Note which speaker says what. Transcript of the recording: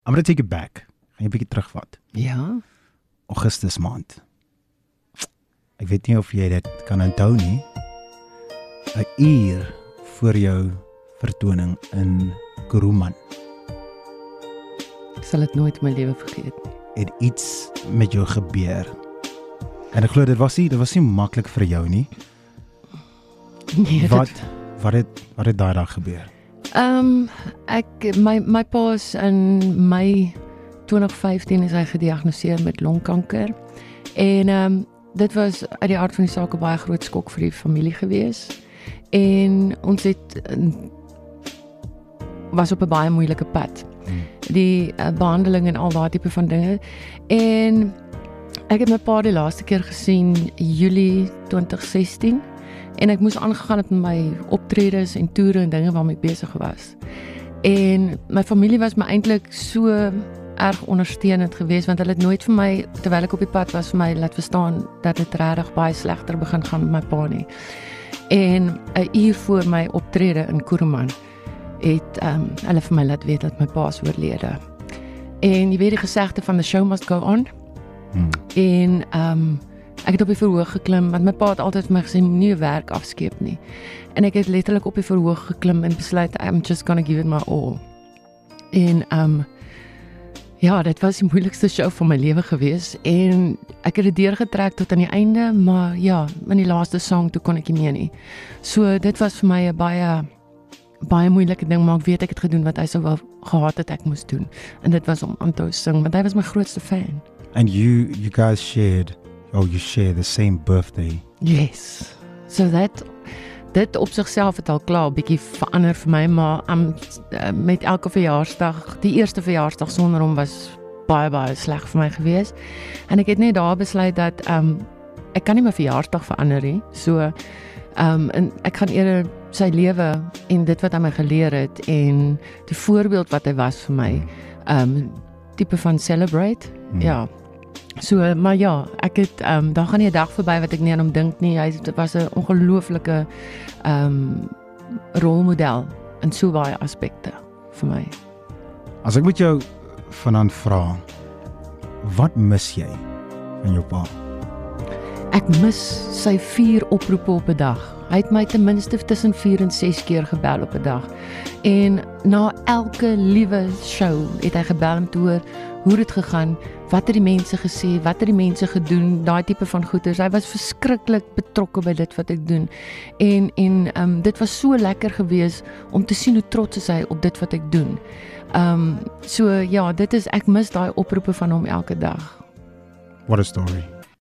Speaker 1: I'm gonna take it back. Gaan jy 'n bietjie terugvat.
Speaker 2: Ja.
Speaker 1: Augustus maand. Ek weet nie of jy dit kan onthou nie. 'n uur voor jou vertoning in Kuruman
Speaker 2: Ek sal dit nooit in my lewe vergeet nie.
Speaker 1: het iets met jou gebeur. En ek glo dit was nie maklik vir jou nie.
Speaker 2: Nee,
Speaker 1: Wat het daai dag gebeur?
Speaker 2: My pa is in Mei 2015 is hy gediagnoseer met longkanker. En dit was uit die aard van die saak 'n baie groot skok vir die familie gewees. En ons was op 'n baie moeilike pad. Die behandeling en al daai tipe van dinge. En ek het my pa die laaste keer gesien Julie 2016 en ek moes aangegaan het met my optredes en toere en dinge waarmee ek besig was. En my familie was my eintlik so erg ondersteunend geweest want hulle het nooit vir my terwyl ek op die pad was vir my laat verstaan dat dit regtig baie slegter begin gaan met my pa nie. En 'n uur voor my optrede in Kuruman het hulle vir my laat weet dat my pa is oorlede. En jy weet die gesegde van the show must go on. En ek het op die verhoog geklim want my pa het altyd vir my gesê moenie werk afskeep nie. En ek het letterlik op die verhoog geklim en besluit I'm just gonna give it my all. En ja, dit was die moeilikste show van my lewe gewees en ek het dit deurgetrek tot aan die einde, maar ja, in die laaste song toe kon ek nie meer nie. So dit was vir my 'n baie moeilike ding, maar ek weet ek het gedoen wat hy sou wel gehad het ek moes doen. En dit was om aan te sing, want hy was my grootste fan.
Speaker 1: And you guys you share the same birthday.
Speaker 2: Yes. So dit op sigself het al klaar 'n bietjie verander vir my, maar met elke verjaarsdag, die eerste verjaarsdag sonder hom was baie sleg vir my gewees. En ek het net daar besluit dat ek kan nie my verjaarsdag verander nie. So en ek gaan eerder sy lewe en dit wat hy my geleer het en die voorbeeld wat hy was vir my tipe van celebrate. Ja. So, maar ja, ek het daar gaan nie 'n dag verby wat ek nie aan hom dink nie. Hy was 'n ongelooflike rolmodel in so baie aspekte vir my.
Speaker 1: As ek met jou vanaand vra, wat mis jy van jou pa?
Speaker 2: Ek mis sy 4 oproepe op 'n dag. Hy het my ten minste tussen 4 en 6 keer gebel op 'n dag. En na elke liewe show het hy gebel om te hoor hoe dit gegaan, wat het die mense gesê, wat het die mense gedoen, daai tipe van goeders. Hy was verskriklik betrokke by dit wat ek doen. En dit was so lekker geweest om te sien hoe trots is hy op dit wat ek doen. So ja, ek mis daai oproepe van hom elke dag.
Speaker 1: What a story.